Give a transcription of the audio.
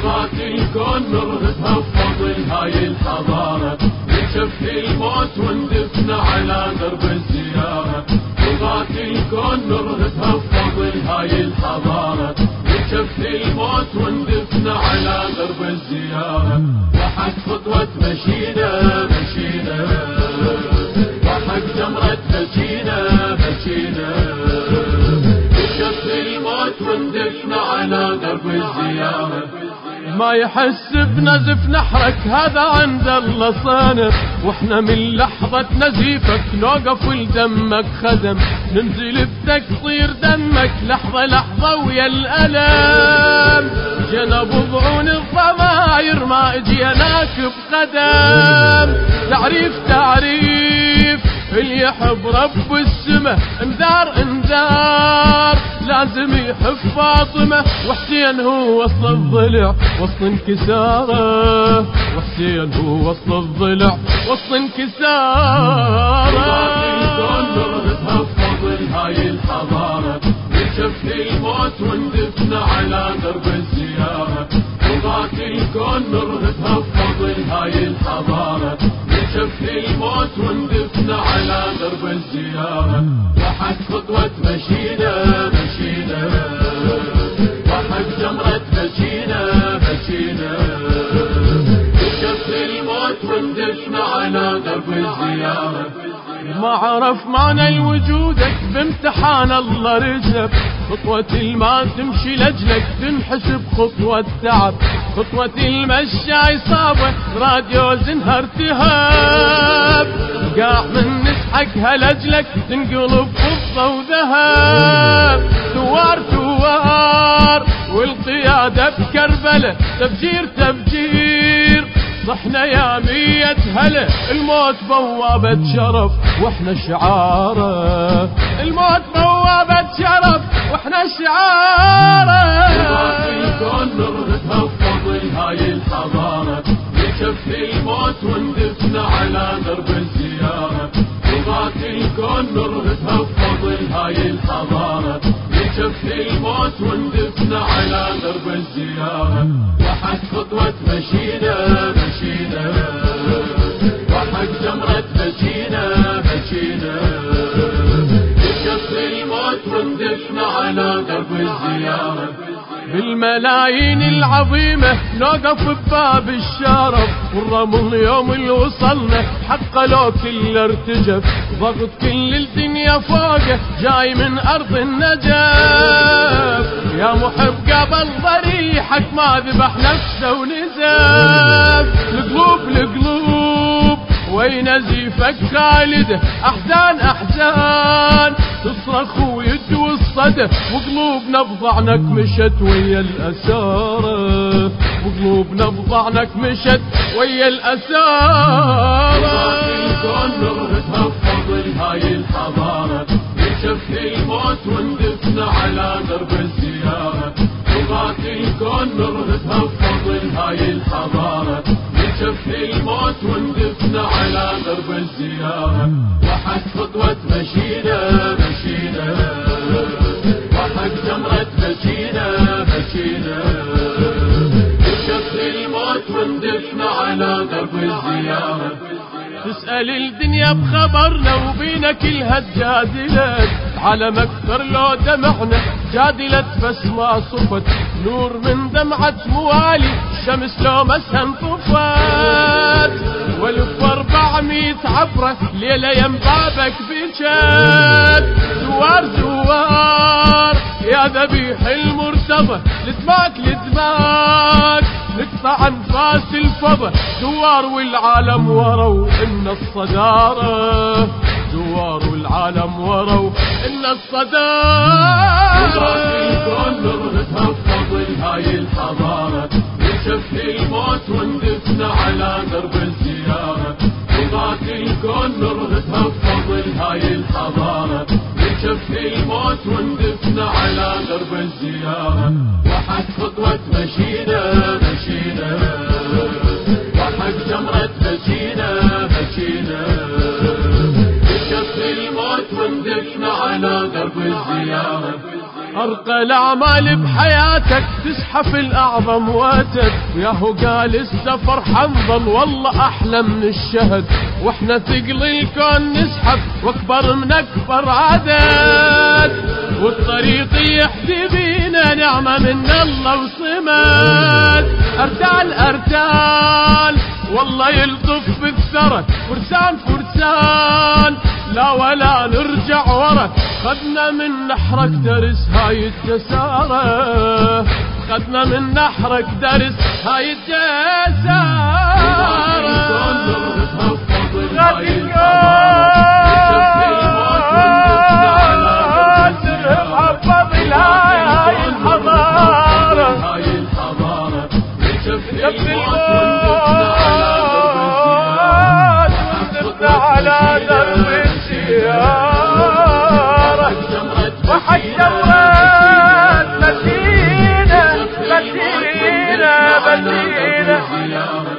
لغات الكون نرهفها بفضل هاي الحضارة، نشف الموت وندفن على درب الزيارة. لغات الكون نرهفها بفضل هاي الحضارة، نشف الموت وندفن على درب الزيارة. وحق خطوة مشينا مشينا، وحق جمرة مشينا مشينا، نشف الموت وندفن على درب الزيارة. ما يحس بنزف نحرك هذا عند الله صانع، واحنا من لحظة نزيفك نوقف لدمك خدم، ننزل بتقصير دمك لحظة لحظة ويا الألم. جنب ضعون الضماير ما اجيناك بقدم، تعريف تعريف اللي يحب رب السما، انذار انذار لازم يحب فاطمة. وحسين هو وسط الضلع وسط انكساره، وحسين هو وسط الضلع وسط انكساره. نرهفها بفضل هاي الحضارة، نشف الموت وندفن على درب الزيارة. لغات الكون نرهفها بفضل هاي الحضارة، نشف الموت وندفن على درب الزيارة. وحق خطوة مشينا مشينا، وحق جمرة مشينا مشينا، نشف الموت وندفن على درب الزيارة. ما عرف معنى الوجودك بامتحان الله رجب، خطوة الما تمشي لجلك تنحسب خطوة تعب، خطوة المشي إصابة راديو زنها ارتهاب، قاع من نسحقها لجلك تنقلب فضة وذهب. ثوار ثوار والقيادة بكربلة، تفجير تفجير صحنا يا مية هلا. الموت بوابة شرف واحنا شعاره، الموت بوابة شرف واحنا شعاره. لغات الكون نرهفها بفضل هاي الحضارة، نشف الموت وندفن على درب الزيارة. لغات الكون نرهفها بفضل هاي الحضارة، نشف الموت وندفن على درب الزيارة. وحق خطوة مشينا مشينا، وحق جمرة مشينا مشينا، نشف الموت وندفن على درب الزيارة. بالملايين العظيمة نوقف بباب الشرف، والرمل يوم اللي وصلنا حق لو كل ارتجف، ضغط كل الدنيا فوقه جاي من أرض النجف. يا محب قبل ضريحك ما ذبح نفسه ونزف، القلوب القلوب وين زيفك خالده، أحزان أحزان تصرخ ويدوي الصدى، وقلوبنا بضعنك مشت ويا الأسارة، وقلوبنا بضعنك مشت ويا الأسارة. الكون نرهفها بفضل هاي الحضارة، نشف الموت وندفن على درب الزيارة. لغات الكون نرهفها بفضل هاي الحضارة، نشف الموت وندفن على درب الزيارة. وحق خطوة مشينا مشينا، وحق جمرة مشينا مشينا، نشف الموت وندفن على درب الزيارة. تسأل الدنيا بخبرنا وبينا كلها تجادلت، علم اكثر لو دمعنا جادلت بس ما صفت، نور من دمعة موالي الشمس لو مسها انطفت. والف 400 عبرة ليلة يم بابك بجد، زوار زوار يا ذبيح المرتضى، لدماك لدماك نقطع انفاس الفضا. زوار والعالم وروا ان الصدارة، زوار والعالم وروا ان الصدارة. الكون نرهفها بفضل هاي الحضارة، نشف الموت وندفن على درب الزيارة. لغات الكون نرهفها بفضل هاي الحضارة، نشف الموت وندفن على درب الزيارة. وحق خطوة مشينا مشينا، وحق جمرة مشينا مشينا، نشف الموت وندفن على درب الزيارة. أرقى أبغى الأعمال بحياتك تزحف الأعظم واتد، وياهو قال السفر حنظل والله أحلى من الشهد، واحنا ثقل الكون نزحف واكبر من أكبر عدد، والطريق يحدي بينا نعمة من الله وصمد. أرتال أرتال والله يلطف بالثرى، فرسان فرسان لا ولا نرجع ورا، خدنا من نحرك درس هاي الجسارة، خدنا من نحرك درس هاي الجسارة. على درب السيارة وحجرت مدينة مدينة مدينة